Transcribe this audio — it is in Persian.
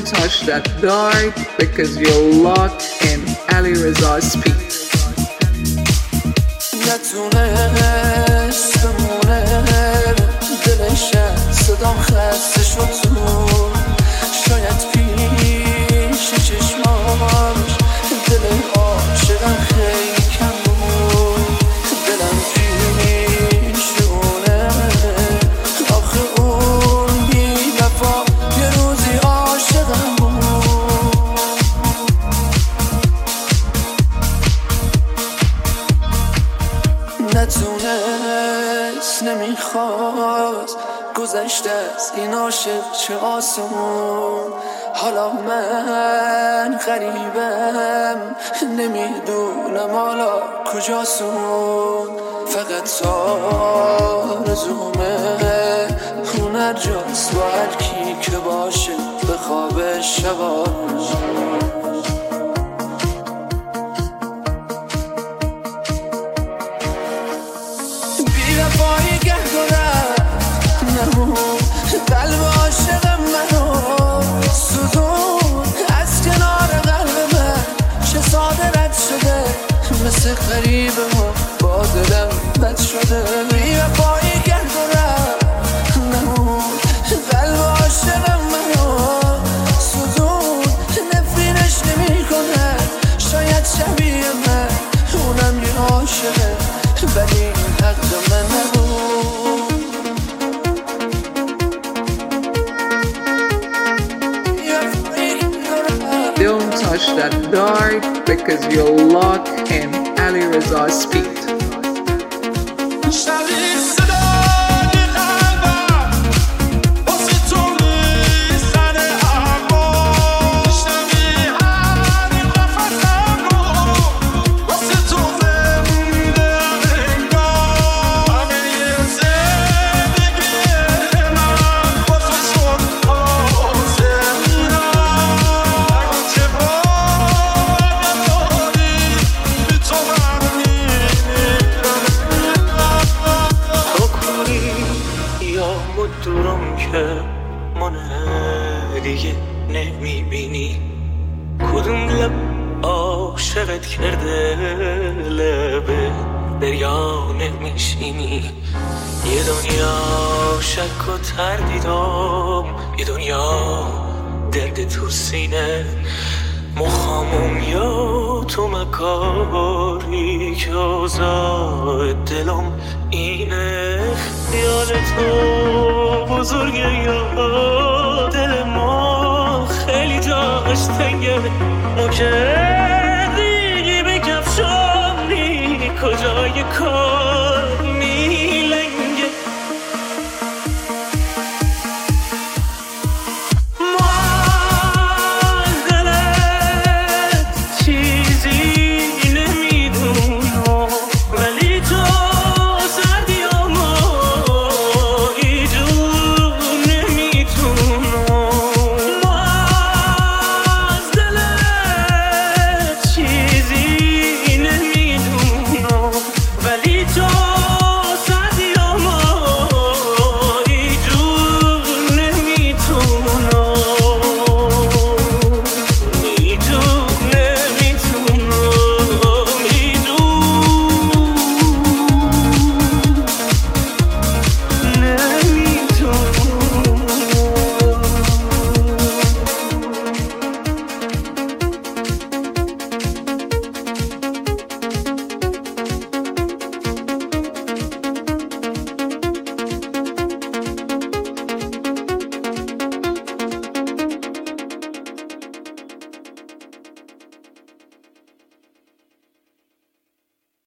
Don't touch that dark because you're locked in علیرضا's beat. نتونست بمونه دلش صدام خسته شد تو شاید پیش چشماش دل عاشقم خیلی کم بود دلم پیشونه آخه اون بی وفا یه روزی عاشقم بود نتونست نمیخواست گذشته از این عاشق چه آسمون حالا من غریبم نمیدونم حالا کجاسون فقط آرزومه اون هر جاست با هر کی که باشه به خواب شباش بی‌وفایی گه دارم نمون قلب عاشقم منو سوزون از کنار قلب من چه ساده رد شده مثل غریبه ما با دلم بد شده بی‌وفایی گه دارم نمون قلب عاشقم منو سوزون نفرینش نمی کنه شاید شبیه من اونم یه عاشقه ولی این حق من نبود Don't touch that dark because you're locked in علیرضا's beat. دورم که منه دیگه نمیبینی کدوم لب عاشقت کرده لبه دریا نمیشینی یه دنیا شک و تردیدم یه دنیا درد تو سینه مخامم یا تو مکاری که آزاد دلم اینه خیال تو بزرگه یا دل ما خیلی جاش تنگه ما که